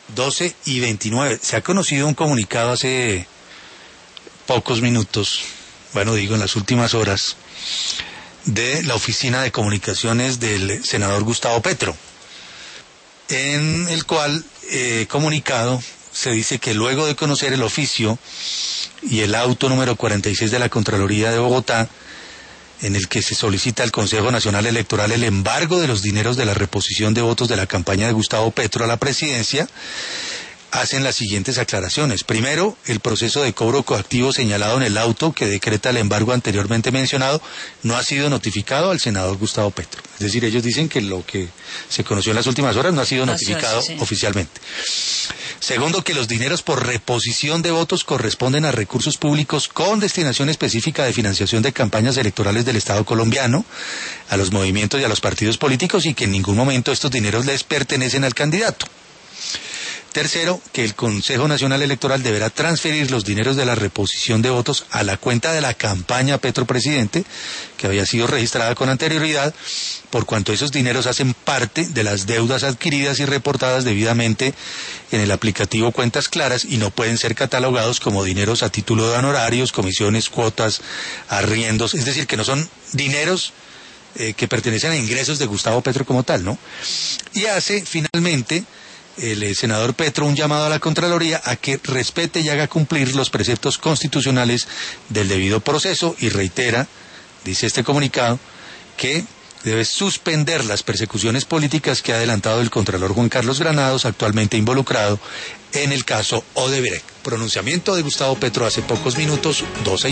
12:29. Se ha conocido un comunicado hace pocos minutos, en las últimas horas, de la Oficina de Comunicaciones del senador Gustavo Petro, en el cual comunicado se dice que luego de conocer el oficio y el auto número 46 de la Contraloría de Bogotá, en el que se solicita al Consejo Nacional Electoral el embargo de los dineros de la reposición de votos de la campaña de Gustavo Petro a la presidencia, hacen las siguientes aclaraciones. Primero, el proceso de cobro coactivo señalado en el auto que decreta el embargo anteriormente mencionado no ha sido notificado al senador Gustavo Petro. Es decir, ellos dicen que lo que se conoció en las últimas horas no ha sido notificado oficialmente. Segundo, que los dineros por reposición de votos corresponden a recursos públicos con destinación específica de financiación de campañas electorales del Estado colombiano, a los movimientos y a los partidos políticos, y que en ningún momento estos dineros les pertenecen al candidato. Tercero, que el Consejo Nacional Electoral deberá transferir los dineros de la reposición de votos a la cuenta de la campaña Petro Presidente, que había sido registrada con anterioridad, por cuanto esos dineros hacen parte de las deudas adquiridas y reportadas debidamente en el aplicativo Cuentas Claras y no pueden ser catalogados como dineros a título de honorarios, comisiones, cuotas, arriendos, es decir, que no son dineros que pertenecen a ingresos de Gustavo Petro como tal, ¿no? Y hace finalmente el senador Petro un llamado a la Contraloría a que respete y haga cumplir los preceptos constitucionales del debido proceso y reitera, dice este comunicado, que debe suspender las persecuciones políticas que ha adelantado el Contralor Juan Carlos Granados, actualmente involucrado en el caso Odebrecht. Pronunciamiento de Gustavo Petro hace pocos minutos, 12:00.